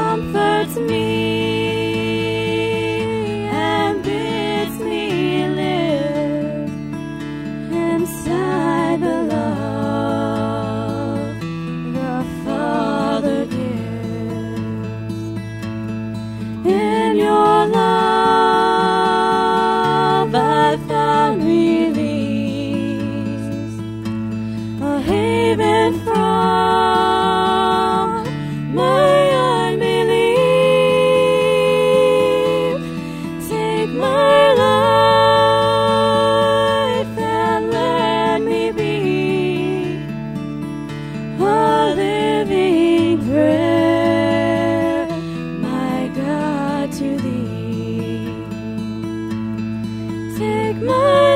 comforts me and bids me live inside the love the Father gives. In your love I found release, a haven from my unbelief. Take my life and let me be a living prayer, my God, to thee. Take my